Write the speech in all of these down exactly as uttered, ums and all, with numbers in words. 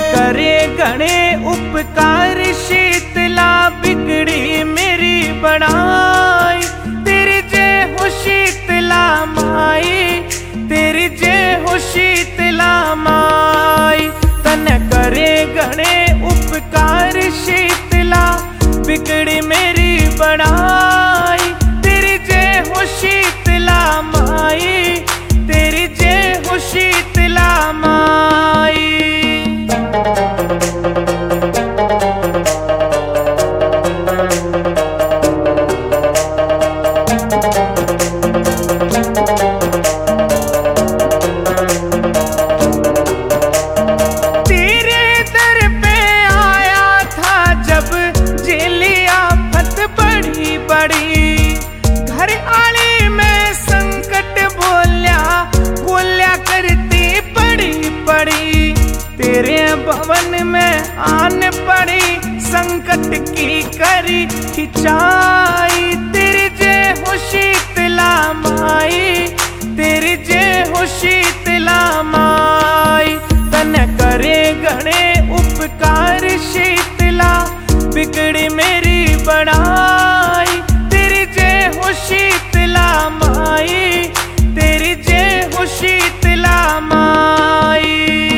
करे घणे उपकार शीतला बिगड़ी मेरी बड़ाई। तेरी जय हो शीतला माई, तेरी जय हो शीतला माई। तन करे घणे उपकार शीतला बिगड़ी मेरी बड़ाई। तेरी जय हो शीतला माई, तेरी जय हो शीतला माई। घर आली में संकट बोल्या बोल्या करती पड़ी पड़ी। तेरे भवन में आन पड़ी संकट की करी खिंचाई। तेरी जय हो शीतला माई, तेरी जय हो शीतला माई। तन करे घणे उपकार शीतला बिगड़ी मेरी बड़ाई। तेरी जय हो शीतला माई, तेरी जय हो शीतला माई।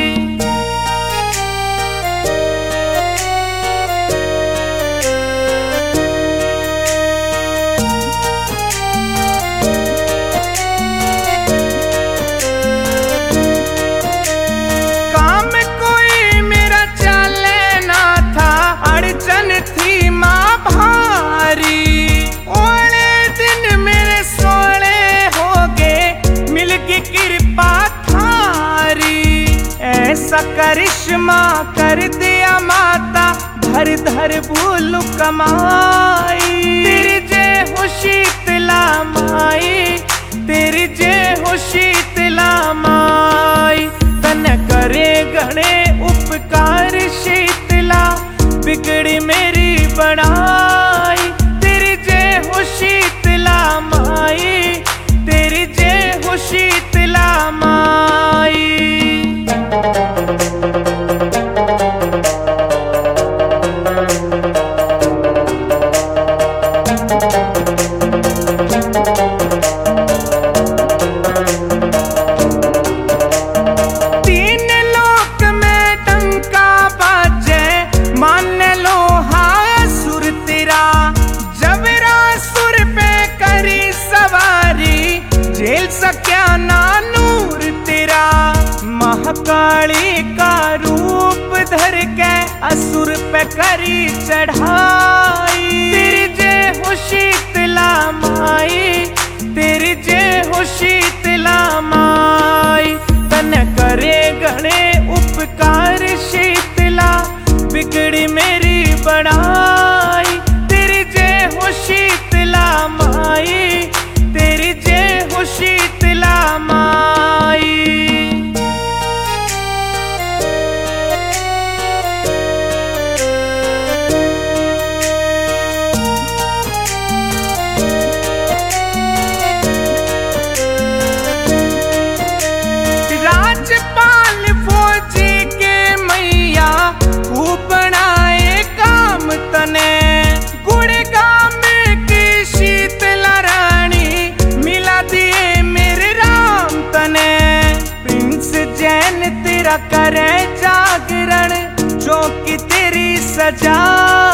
काम कोई मेरा चले ना था, अड़चन थी माँ भारी। ओले दिन मेरे सोले हो गए मिलगी कृपा थारी। ऐसा करिश्मा कर दिया माता धर धर भूल कमाई। तेरी जय हो शीतला माई, तेरी जय हो शीतला माई। तन करे घणे उपकार शीतला बिगड़ी मेरी बड़ाई। तेरी जय हो शीतला माई, तेरी जय हो शीतला माई। तीन लोक में डंका बाजे मान लो हासुर तेरा। जबरा सुर पे करी सवारी झेल सक्या ना नूर तेरा। महाकाली का रूप धर के असुर पे करी चढ़ाई। तेरी जय हो शीतला माई, तेरी जय हो शीतला माई। तन करे घणे उपकार शीतला बिगड़ी मेरी बड़ाई। तेरी जय हो शीतला माई, तेरी जय हो शीतला माई। राजपाल फौजी के मैया खूब बनाए काम तने। गुड़गाम की शीतला रानी मिला दिए मेरे राम तने। प्रिंस जैन तेरा करे जागरण जो कि तेरी सजा।